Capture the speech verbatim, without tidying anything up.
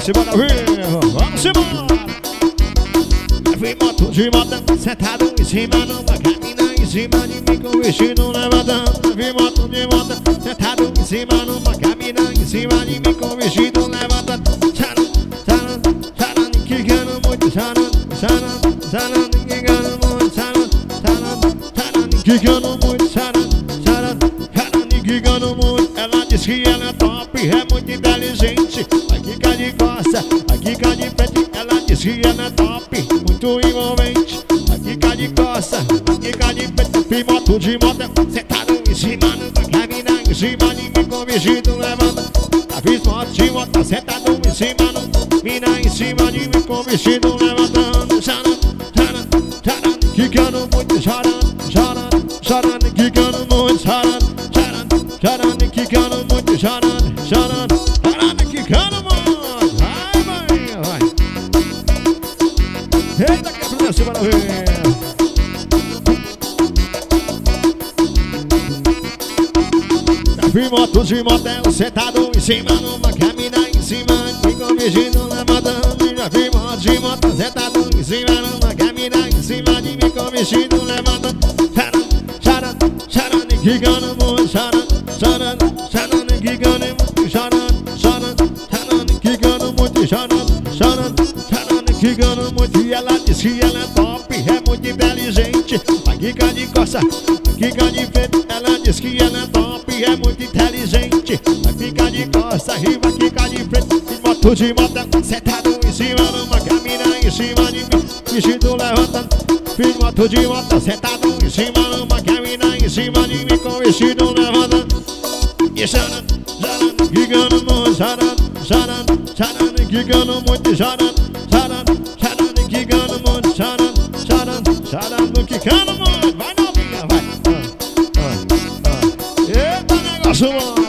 Simbora, vamos embora. Fui moto de moto, sentado em cima numa cabina, em cima de mim com o vestido levantando. Fui moto de moto, sentado em cima numa cabina, em cima de mim com o vestido levantando. Charan, charan, charan, quicando muito, charan, charan, charan, quicando muito, charan, charan, charan, quicando muito, charan, charan, charan, quicando muito. Ela diz que ela é top, é muito inteligente. Aqui cá de costa, aqui cá de frente. Ela diz que ela é top, muito envolvente. Aqui cá de costa, aqui cá de frente. Fui moto de moto, sentado em cima numa cabina, em cima de mim com vestido levanta. Fiz moto de moto, sentado em cima numa mina, em cima de mim com vestido levantando. Charan, charan, charan, quicando muito, charan, charan, charan, quicando muito, charan, charan, charan, quicando muito, charan, charan, charan, quicando muito. Vai, vai, vai. Eita, que a primeira para ver. Fui moto de motel, sentado em cima numa cabina, em cima de com vestido levantando. Já fui moto de motel, sentado em cima numa cabina, em cima de mim com vestido levantando. Charan, charan, charan, quicando muito, charan, charan, charan, quicando muito, charan, charan, charan, quicando muito, charan, charan, charan, quicando muito. E ela diz que ela é top, é muito inteligente. Aqui cá de costa, aqui cá de frente. Ela diz que ela é top, é muito inteligente. Vai ficar de costa, riva, aqui cá de frente. Fiz moto de moto, sentado em cima numa cabina, em cima de mim, vestido levantando. Fiz moto de moto, sentado em cima numa cabina, em cima de mim com vestido levantando. E charan, charan, quicando muito, charan, charan, charan, quicando muito, charan, charan, charan, quicando muito, charan, charan, charan, quicando muito. Vai novinha, vai. Eita, negócio bom.